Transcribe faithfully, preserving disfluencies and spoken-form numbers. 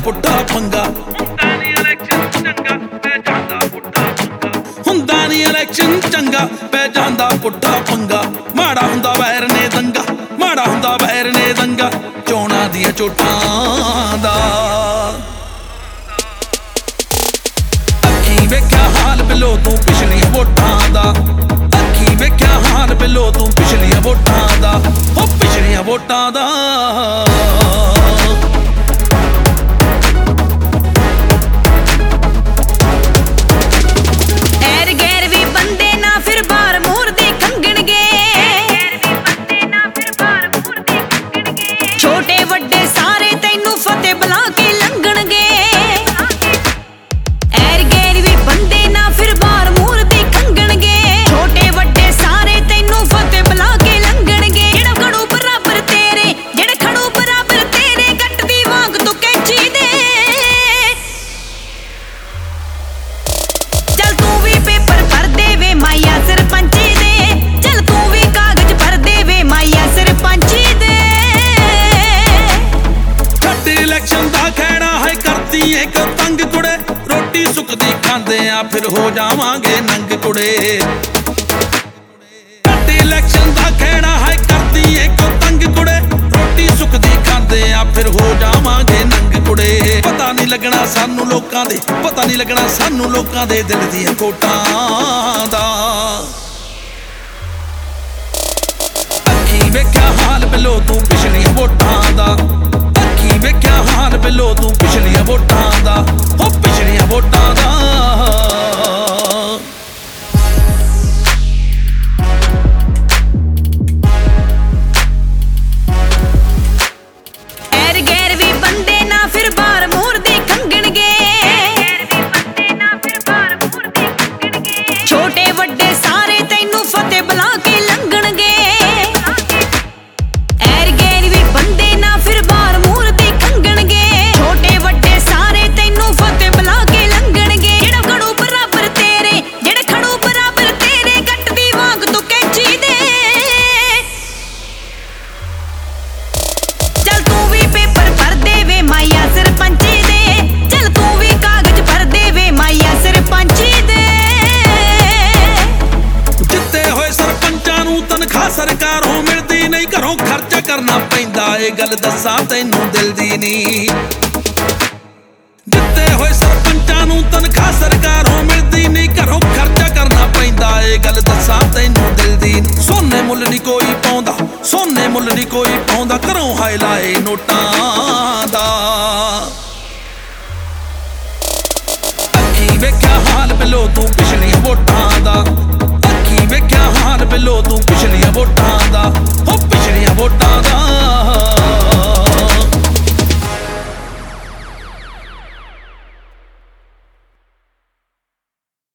ਪੁੱਠਾ ਪੰਗਾ। ਹੁੰਦਾ ਨੀ ਇਲੈਕਸ਼ਨ ਚੰਗਾ ਪੈ ਜਾਂਦਾ ਪੁੱਠਾ ਪੰਗਾ। ਮਾੜਾ ਹੁੰਦਾ ਵੈਰ ਨੇ ਦੰਗਾ, ਮਾੜਾ ਹੁੰਦਾ ਵੈਰ ਨੇ ਦੰਗਾ ਚੋਣਾਂ ਦੀਆਂ ਚੋਟਾਂ ਦਾ। ਅੱਖੀਂ ਵੇਖਿਆ ਹਾਲ ਬਿਲੋ ਤੂੰ ਪਿਛਲੀਆਂ ਵੋਟਾਂ ਦਾ। ਅੱਖੀਂ ਵੇਖਿਆ ਹਾਲ ਬਿਲੋ ਤੂੰ ਪਿਛਲੀਆਂ ਵੋਟਾਂ ਦਾ। ਹੋ ਪਿਛਲੀਆਂ ਵੋਟਾਂ ਦਾ। ਇੱਕ ਤੰਗ ਕੁੜੇ ਰੋਟੀ ਸੁੱਕਦੀ ਖਾਂਦੇ ਆ ਫਿਰ ਹੋ ਜਾਵਾਂਗੇ ਨੰਗ ਕੁੜੇ। ਘੱਟ ਇਲੈਕਸ਼ਨ ਦਾ ਖਹਿੜਾ ਹੈ ਕਰਦੀ ਇੱਕ ਤੰਗ ਕੁੜੇ ਰੋਟੀ ਸੁੱਕਦੀ ਖਾਂਦੇ ਆ ਫਿਰ ਹੋ ਜਾਵਾਂਗੇ ਨੰਗ ਕੁੜੇ। ਪਤਾ ਨਹੀਂ ਲੱਗਣਾ ਸਾਨੂੰ ਲੋਕਾਂ ਦੇ, ਪਤਾ ਨਹੀਂ ਲੱਗਣਾ ਸਾਨੂੰ ਲੋਕਾਂ ਦੇ ਦਿਲ ਦੀਆਂ ਕੋਟਾਂ ਦਾ। ਅੱਖੀਂ ਵੇਖਿਆ ਹਾਲ ਬਿਲੋ ਤੂੰ ਪਿਛਲੀਆਂ ਵੋਟਾਂ ਦਾ। ਅੱਖੀਂ ਵੇਖਿਆ ਹਾਲ ਬਿਲੋ ਤੂੰ ਪਿਛਲੀਆਂ ਵੋਟਾਂ ਦਾ। ਹੋ ਪਿਛਲੀਆਂ ਵੋਟਾਂ ਦਾ। ਐਰ ਗੈਰ ਵੀ ਬੰਦੇ ਨਾ ਫਿਰ ਬਾਰ ਮੂਰ ਦੇ ਖੰਗਣਗੇ। ਛੋਟੇ ਵੱਡੇ ਸਾਰੇ ਤੈਨੂੰ ਫਤਿਹ ਬੁਲਾ ਕੇ ਲੰਘਣਗੇ। ਐਰ ਗੈਰ ਵੀ ਬੰਦੇ ਨਾ ਫਿਰ ਬਾਰ ਮੂਰ ਦੇ ਖੰਗਣਗੇ। ਛੋਟੇ ਵੱਡੇ ਸਾਰੇ ਤੈਨੂੰ ਫਤਿਹ ਬੁਲਾ ਕੇ ਲੰਘਣਗੇ। ਜਿਹੜਾ ਖੜੂ ਬਰਾਬਰ ਤੇਰੇ, ਜਿਹੜੇ ਖੜੂ ਬਰਾਬਰ ਤੇਰੇ ਕੱਟਦੀ ਵਾਂਗ ਤੂੰ ਕੈਂਚੀ ਦੇ। ਚੱਲ ਤੂੰ ਵੀ ਪੇਪਰ ਭਰ ਦੇਵੇ ਮਾਈਆ ਸਰਪੰਚੀ ਦੇ। ਚੱਲ ਤੂੰ ਵੀ ਕਾਗਜ਼ ਭਰ ਦੇਵੇ ਮਾਈਆ ਸਰਪੰਚੀ ਦੇ। ਜਿੱਤੇ ਹੋਏ ਸਰਪੰਚਾਂ ਨੂੰ ਤਨਖਾਹ ਸਰਕਾਰੋਂ ਮਿਲਦੀ ਨਹੀਂ, ਘਰੋਂ ਖਰਚਾ ਕਰਨਾ ਪੈਂਦਾ ਇਹ ਗੱਲ ਦੱਸਾਂ ਤੈਨੂੰ ਦਿਲ ਦੀ ਨੀ। ਜਿੱਤੇ ਹੋਏ ਸਰਪੰਚਾਂ ਨੂੰ ਤਨਖਾਹ ਸਰਕਾਰੋਂ ਮਿਲਦੀ ਨਹੀਂ, ਘਰੋਂ ਖਰਚਾ ਕਰਨਾ ਪੈਂਦਾ ਇਹ ਗੱਲ ਦੱਸਾਂ ਤੈਨੂੰ ਦਿਲ ਦੀ ਨੀ। ਸੋਨੇ ਮੁੱਲ ਨੀ ਕੋਈ ਪਾਉਂਦਾ, ਸੋਨੇ ਮੁੱਲ ਨੀ ਕੋਈ ਪਾਉਂਦਾ ਘਰੋਂ ਹਾਏ ਲਾਏ ਨੋਟਾਂ ਦਾ। ਅੱਖੀਂ ਵੇਖਿਆ ਹਾਲ ਬਿਲੋ ਤੂੰ ਪਿਛਲੀਆਂ ਵੋਟਾਂ ਦਾ। ਅੱਖੀਂ ਵੇਖਿਆ ਹਾਲ ਬਿਲੋ ਤੂੰ ਪਿਛਲੀਆਂ ਵੋਟਾਂ ਦਾ। ਹੋ ਪਿਛਲੀਆਂ ਵੋਟਾਂ ਦਾ।